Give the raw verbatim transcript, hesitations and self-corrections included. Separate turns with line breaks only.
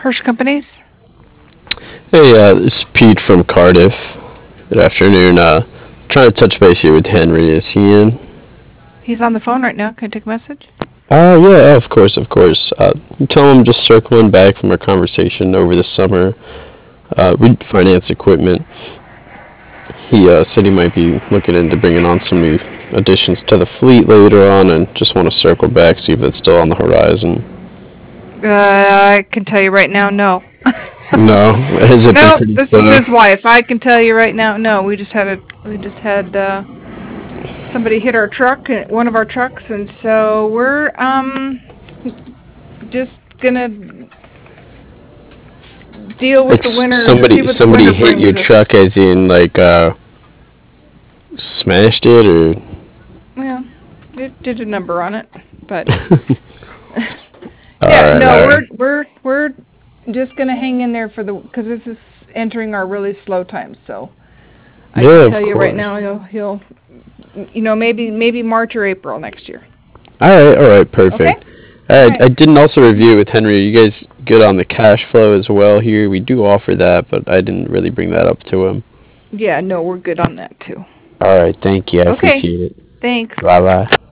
Hirsch Companies.
Hey, uh, this is Pete from Cardiff. Good afternoon. Uh, trying to touch base here with Henry. Is he in?
He's on the phone right now. Can I take a message?
Uh, yeah, of course, of course. Uh, tell him I'm just circling back from our conversation over the summer. Uh, we finance equipment. He uh, said he might be looking into bringing on some new additions to the fleet later on, and just want to circle back, see if it's still on the horizon.
Uh, I can tell you right now, no.
No, has it been
No,
pretty
this is
slow?
his wife. I can tell you right now, no. We just had a, we just had uh, somebody hit our truck, uh, one of our trucks, and so we're um just gonna deal with
Like
the
s-
winter, see
somebody,
what the
somebody
winter
hit your
brings us.
truck, as in like uh, smashed it, or
Yeah, it did a number on it, but
all
yeah,
right,
no,
all
we're
right.
we're we're just gonna hang in there for the because this is entering our really slow times. So I can
Yeah, of
tell you right
course.
now, he'll he'll you know maybe maybe March or April next year.
All right, all right,
Okay,
perfect.
all
I,
right.
I didn't also review with Henry. Are you guys good on the cash flow as well here? We do offer that, but I didn't really bring that up to him.
Yeah, no, we're good on that too.
All right, thank you. I
Okay,
appreciate it.
thanks.
Bye bye.